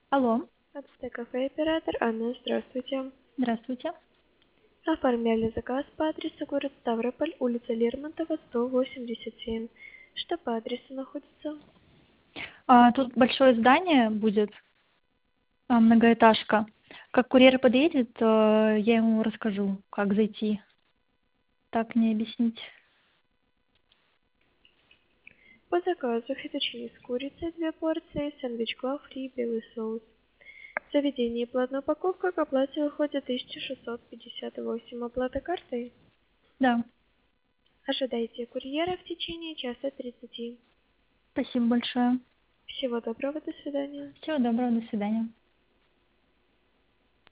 Алло, Ацтек-кафе оператор Анна, здравствуйте. здравствуйте. Оформляли заказ по адресу город Ставрополь, улица Лермонтова, 187. Что по адресу находится? Тут большое здание будет, многоэтажка. Как курьер подъедет, я ему расскажу, как зайти. Так не объяснить. По заказу фетучини с курицей 2 порции, сэндвич клафри, белый соус. В заведении платная упаковка, к оплате выходит 1658. Оплата картой. Да, Ожидайте курьера в течение часа 30. спасибо большое. Всего доброго, до свидания. Всего доброго, до свидания.